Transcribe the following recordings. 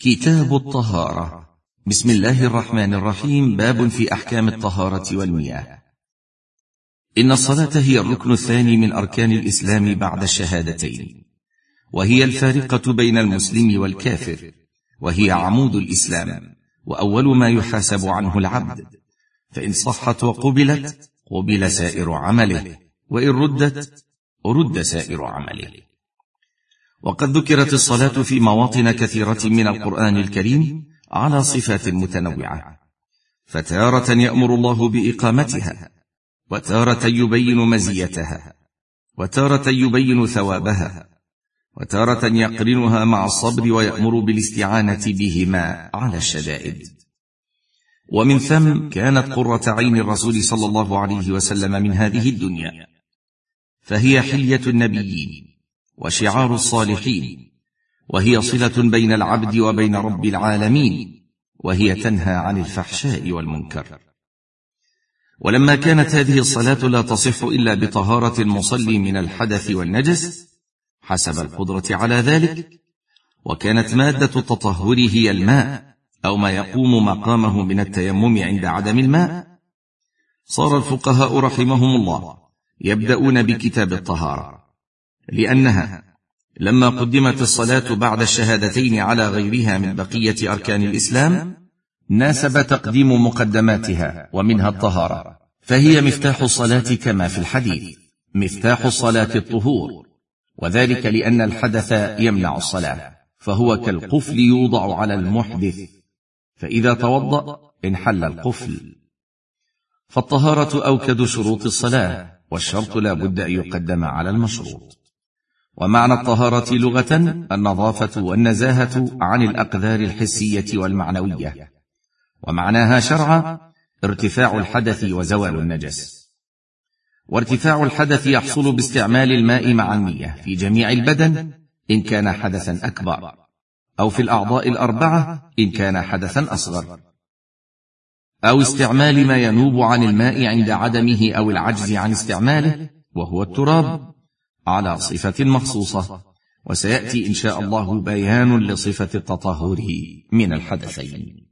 كتاب الطهارة. بسم الله الرحمن الرحيم. باب في أحكام الطهارة والمياه. إن الصلاة هي الركن الثاني من أركان الإسلام بعد الشهادتين، وهي الفارقة بين المسلم والكافر، وهي عمود الإسلام وأول ما يحاسب عنه العبد، فإن صحت وقبلت قبل سائر عمله، وإن ردت رد سائر عمله. وقد ذكرت الصلاة في مواطن كثيرة من القرآن الكريم على صفات متنوعة، فتارة يأمر الله بإقامتها، وتارة يبين مزيتها، وتارة يبين ثوابها، وتارة يقرنها مع الصبر ويأمر بالاستعانة بهما على الشدائد. ومن ثم كانت قرة عين الرسول صلى الله عليه وسلم من هذه الدنيا، فهي حلية النبيين وشعار الصالحين، وهي صلة بين العبد وبين رب العالمين، وهي تنهى عن الفحشاء والمنكر. ولما كانت هذه الصلاة لا تصح إلا بطهارة المصلي من الحدث والنجس حسب القدرة على ذلك، وكانت مادة التطهر هي الماء أو ما يقوم مقامه من التيمم عند عدم الماء، صار الفقهاء رحمهم الله يبدأون بكتاب الطهارة، لأنها لما قدمت الصلاة بعد الشهادتين على غيرها من بقية أركان الإسلام ناسب تقديم مقدماتها، ومنها الطهارة، فهي مفتاح الصلاة كما في الحديث: مفتاح الصلاة الطهور، وذلك لأن الحدث يمنع الصلاة، فهو كالقفل يوضع على المحدث، فإذا توضأ انحل القفل. فالطهارة أوكد شروط الصلاة، والشرط لا بد أن يقدم على المشروط. ومعنى الطهارة لغة النظافة والنزاهة عن الأقدار الحسية والمعنوية، ومعناها شرعا ارتفاع الحدث وزوال النجس. وارتفاع الحدث يحصل باستعمال الماء مع النية في جميع البدن إن كان حدثا أكبر، أو في الأعضاء الأربعة إن كان حدثا أصغر، أو استعمال ما ينوب عن الماء عند عدمه أو العجز عن استعماله، وهو التراب، على صفة مخصوصة، وسيأتي إن شاء الله بيان لصفة التطهر من الحدثين.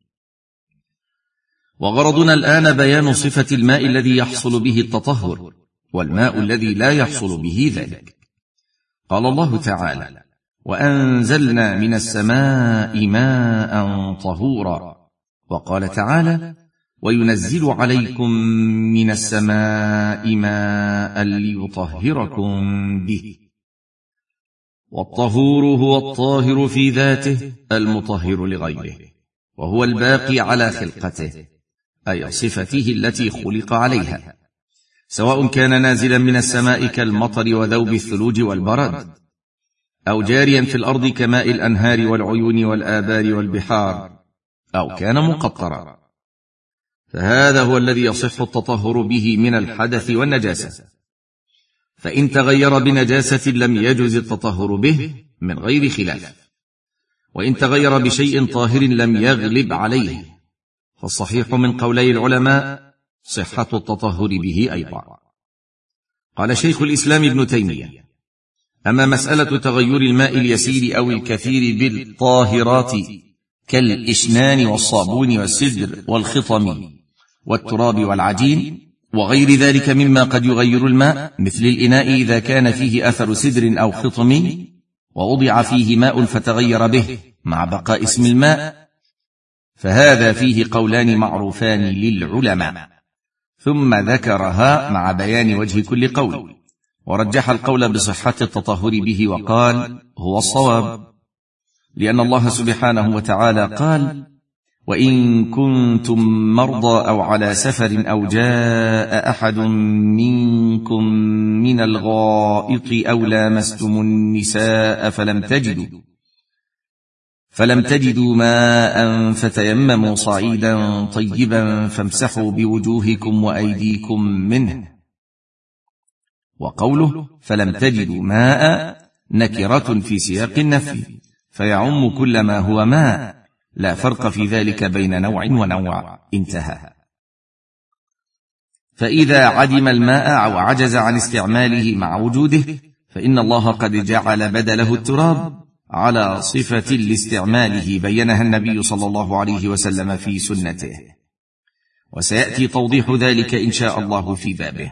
وغرضنا الآن بيان صفة الماء الذي يحصل به التطهر، والماء الذي لا يحصل به ذلك. قال الله تعالى: وأنزلنا من السماء ماء طهورا. وقال تعالى: وينزل عليكم من السماء ماء ليطهركم به. والطهور هو الطاهر في ذاته المطهر لغيره، وهو الباقي على خلقته، أي صفته التي خلق عليها، سواء كان نازلا من السماء كالمطر وذوب الثلوج والبرد، أو جاريا في الأرض كماء الأنهار والعيون والآبار والبحار، أو كان مقطرا، فهذا هو الذي يصح التطهر به من الحدث والنجاسة. فإن تغير بنجاسة لم يجز التطهر به من غير خلاف، وإن تغير بشيء طاهر لم يغلب عليه، فالصحيح من قولي العلماء صحة التطهر به أيضا. قال شيخ الإسلام ابن تيمية: أما مسألة تغير الماء اليسير أو الكثير بالطاهرات كالإشنان والصابون والسدر والخطم والتراب والعجين وغير ذلك مما قد يغير الماء، مثل الإناء إذا كان فيه أثر سدر أو خطم ووضع فيه ماء فتغير به مع بقاء اسم الماء، فهذا فيه قولان معروفان للعلماء، ثم ذكرها مع بيان وجه كل قول، ورجح القول بصحة التطهر به وقال: هو الصواب، لأن الله سبحانه وتعالى قال: وإن كنتم مرضى أو على سفر أو جاء أحد منكم من الغائط أو لامستم النساء فلم تجدوا ماء فتيمموا صعيدا طيبا فامسحوا بوجوهكم وأيديكم منه. وقوله فلم تجدوا ماء نكرة في سياق النفي، فيعم كل ما هو ماء، لا فرق في ذلك بين نوع ونوع. انتهى. فإذا عدم الماء أو عجز عن استعماله مع وجوده، فإن الله قد جعل بدله التراب على صفة لاستعماله بينها النبي صلى الله عليه وسلم في سنته، وسيأتي توضيح ذلك إن شاء الله في بابه.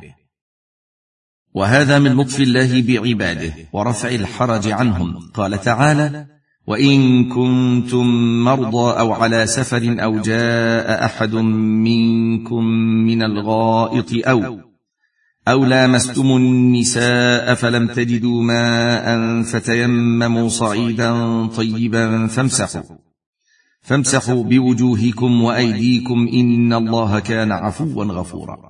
وهذا من لطف الله بعباده ورفع الحرج عنهم. قال تعالى: وإن كنتم مرضى أو على سفر أو جاء أحد منكم من الغائط أو لامستم النساء فلم تجدوا ماء فتيمموا صعيدا طيبا فامسحوا بوجوهكم وأيديكم إن الله كان عفوا غفورا.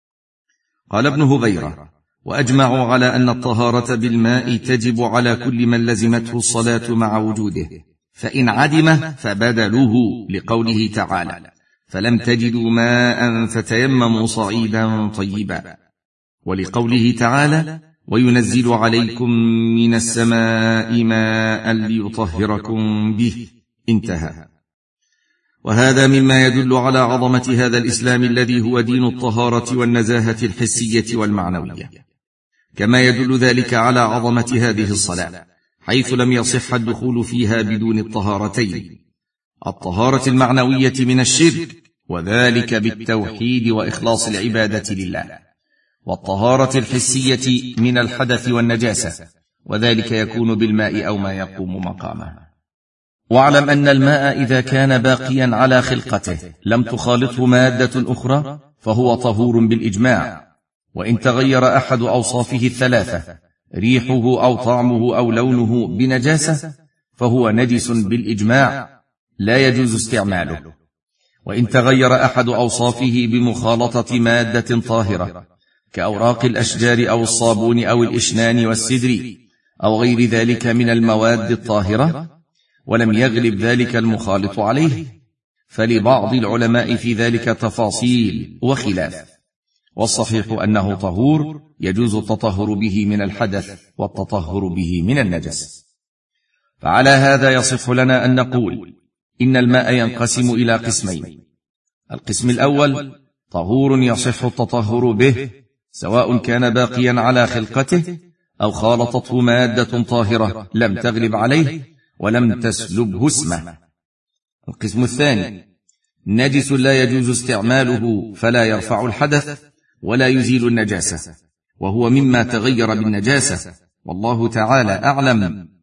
قال ابن هبيرة: وأجمعوا على أن الطهارة بالماء تجب على كل من لزمته الصلاة مع وجوده، فإن عدم فبدلوه، لقوله تعالى: فلم تجدوا ماء فتيمموا صعيدا طيبا، ولقوله تعالى: وينزل عليكم من السماء ماء ليطهركم به. انتهى. وهذا مما يدل على عظمة هذا الإسلام الذي هو دين الطهارة والنزاهة الحسية والمعنوية، كما يدل ذلك على عظمة هذه الصلاة، حيث لم يصح الدخول فيها بدون الطهارتين: الطهارة المعنوية من الشرك، وذلك بالتوحيد وإخلاص العبادة لله، والطهارة الحسية من الحدث والنجاسة، وذلك يكون بالماء أو ما يقوم مقامه. واعلم أن الماء إذا كان باقيا على خلقته لم تخالطه مادة أخرى فهو طهور بالإجماع، وإن تغير أحد أوصافه الثلاثة، ريحه أو طعمه أو لونه، بنجاسة فهو نجس بالإجماع لا يجوز استعماله. وإن تغير أحد أوصافه بمخالطة مادة طاهرة كأوراق الأشجار أو الصابون أو الإشنان والسدر أو غير ذلك من المواد الطاهرة، ولم يغلب ذلك المخالط عليه، فلبعض العلماء في ذلك تفاصيل وخلاف، والصحيح أنه طهور يجوز التطهر به من الحدث والتطهر به من النجس. فعلى هذا يصح لنا أن نقول إن الماء ينقسم إلى قسمين: القسم الأول طهور يصح التطهر به سواء كان باقيا على خلقته أو خالطته مادة طاهرة لم تغلب عليه ولم تسلبه اسمه. القسم الثاني نجس لا يجوز استعماله فلا يرفع الحدث ولا يزيل النجاسة، وهو مما تغير بالنجاسة، والله تعالى أعلم